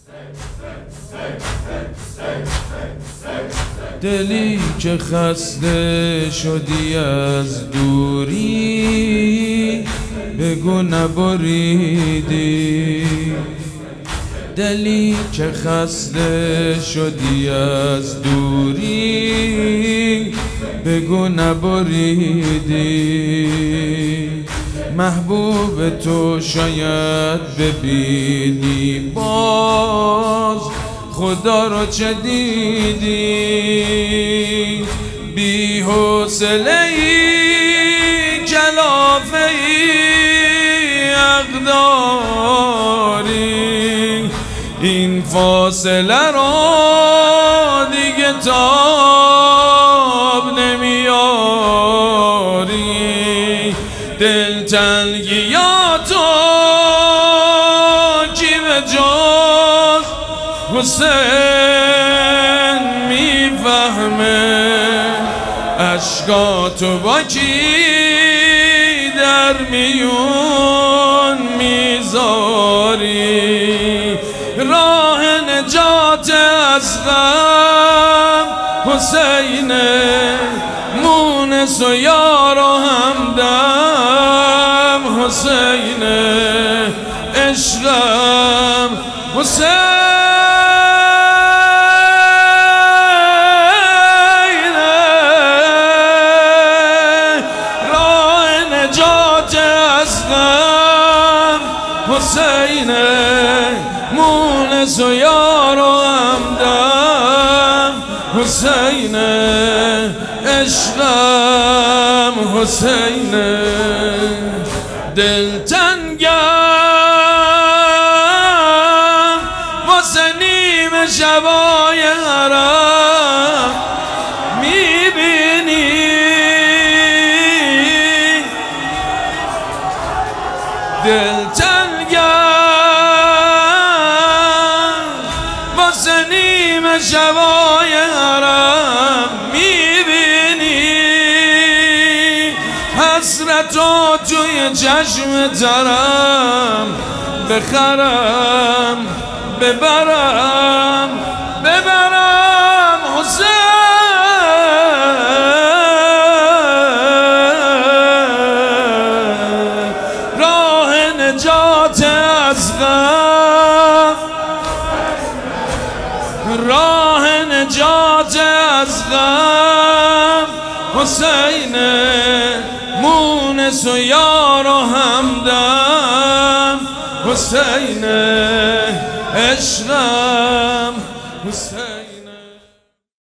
دلی که خسته شدی از دوری بگو نبریدی. دلی که خسته شدی از دوری بگو نبریدی. محبوب تو شاید ببینی باز خدا رو چه دیدی. بی حوصله‌ای کلافه‌ای اقداری. این فاصله رو دیگه تاب نمیاری. دلتنگیاتو کی به جز حسین میفهمه. اشکاتو با کی در میون میذاری. راه نجات از غم حسینه. مونس و یار و همدم حسینه. عشقم حسین. حسینه مونس و یار و همدم حسینه. عشقم حسینه. دلتنگم واسه نیم شبای حرم میبینی. واسه نیم شبای حرم میبینی. حسرتو توی چشم ترم بخرم ببرم حسین. راه نجات از غم. راه نجات از غم حسینه. مونس و یار و همدم حسینه. عشقم حسینه.